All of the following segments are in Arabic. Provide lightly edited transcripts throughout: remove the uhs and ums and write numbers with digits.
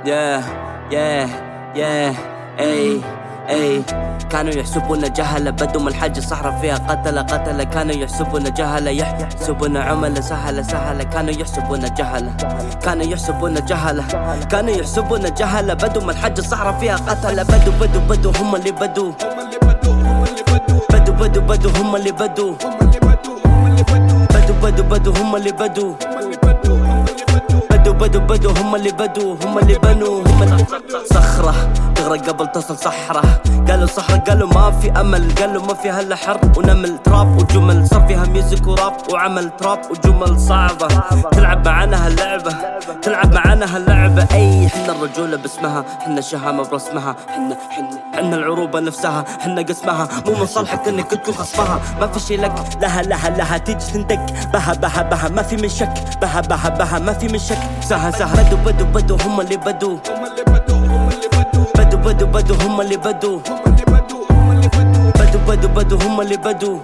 yeah yeah yeah اي اي كانوا يحسبون جهلة بدوا من الحج الصحراء فيها قتلة كانوا يحسبون جهلة يحسبون عملة سهلة كانوا يحسبون جهلة كانوا يحسبون جهلة بدوا من الحج الصحراء فيها قتلة بدوا هم اللي بدوا هم اللي بدوا هم اللي بدوا هم اللي بنوا هم اللي صخرة تغرق قبل تصل صحرة. قالوا صحرة قالوا ما في أمل، قالوا ما فيها إلا حرب ونمل تراب وجمل. صار فيها ميوزك وراب وعمل تراب وجمل صعبة. تلعب معانا هاللعبة أي حنا الرجولة باسمها، حنا الشهامة برسمها، حنا العروبة نفسها، حنا قسمها. مو من صالحك انك تكون خصمها، ما في شي لك لها تيجي تندق بها ما في من شك بها ما في من شك. سها بدوا هم اللي بدوا هم اللي بدوا هم اللي بدوا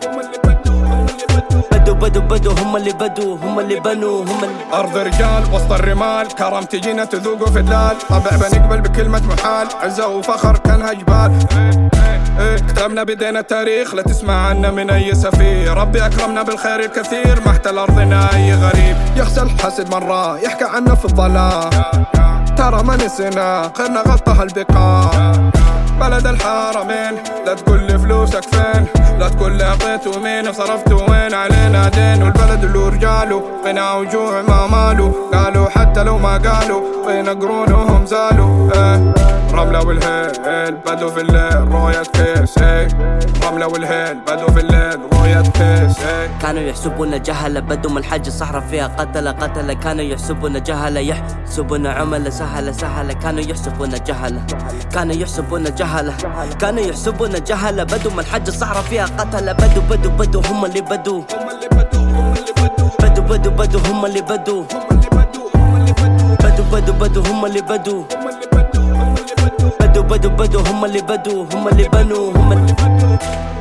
هم اللي بنوا أرض رجال وسط الرمال، كرم تجينا تذوق في دلال. طبع بنقبل بكلمة محال، عزة وفخر كانها جبال. كتبنا بدينا التاريخ لا تسمع عنا من أي سفير. ربي أكرمنا بالخير الكثير، ما احتل أرضنا أي غريب. يخشى الحسد مرة يحكى عنا في الظلام، ترى ما نسينا خيرنا غطى البقاع. بلد الحرمين لا تقول لي فلوسك فين، لا تقول لي عطيت ومين وصرفت وين علينا دين. والبلد اللي رجاله قنا وجوع ما ماله، قالوا حتى لو ما قالوا قينا قرونهم زالوا. رملة والهيل بدوا في الليل رؤية كيس. رملة والهيل بدوا في الليل رؤية كيس. كانوا يحسبون جهلة بدوا من الحج الصحراء فيها قتلة كانوا يحسبون جهلة يحسبون عملة سهلة كانوا يحسبون جهلة بدوا من الحج الصحراء فيها قتلة بدوا هم اللي بدوا هم اللي بدوا هم اللي بدوا هم اللي بنوا هم اللي